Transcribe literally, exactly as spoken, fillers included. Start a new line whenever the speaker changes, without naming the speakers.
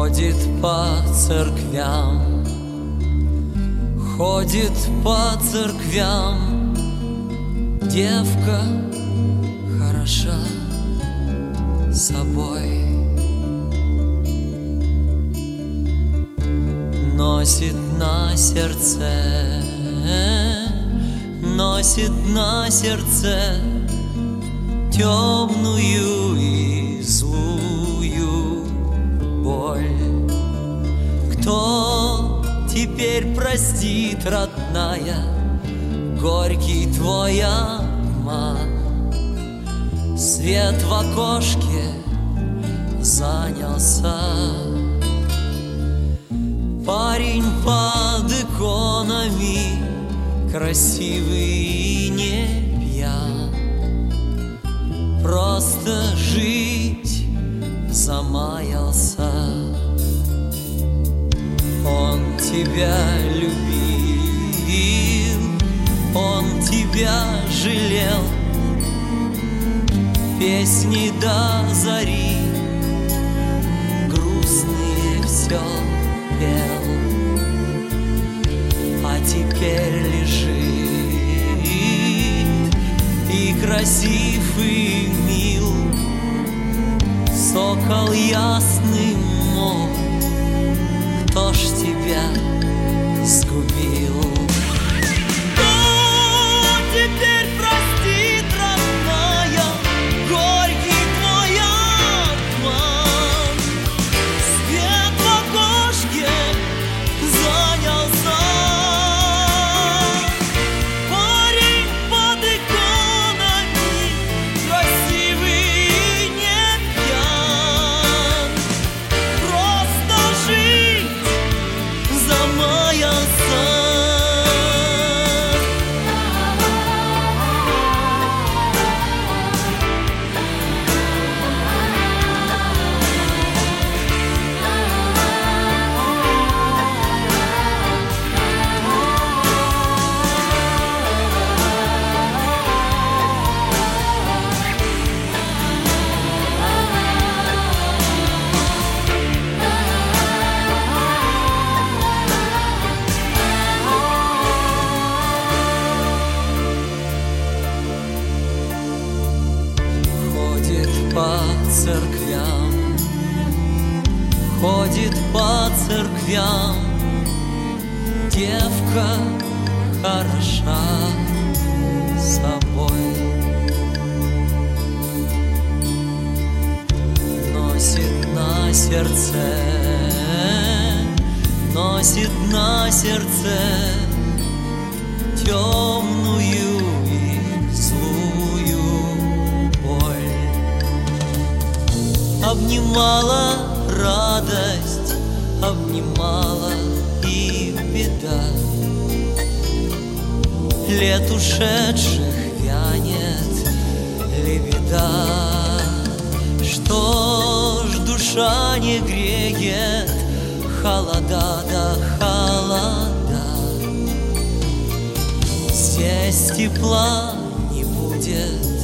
Ходит по церквям, ходит по церквям, девка хороша собой. Носит на сердце, носит на сердце темную и злую боль. Кто теперь простит, родная, горький твой обман? Свет в окошке занялся, парень под иконами, красивый и не пьян. Просто жить замаялся. Он тебя любил, он тебя жалел, песни до зари грустные все пел. А теперь лежит и красив, и мил, сокол ясный мой, кто ж тебя сгубил? Кто теперь простит, родная, горький твой обман? Свет в окошке занялся, парень под иконами, красивый и не пьян. Просто жить замаялся. Ходит по церквям, ходит по церквям, девка хороша собой. Носит на сердце, носит на сердце темную и злую боль. Обнимала радость, обнимала и беда. Лет ушедших вянет лебеда. Что ж душа не греет, холода да холода. Здесь тепла не будет,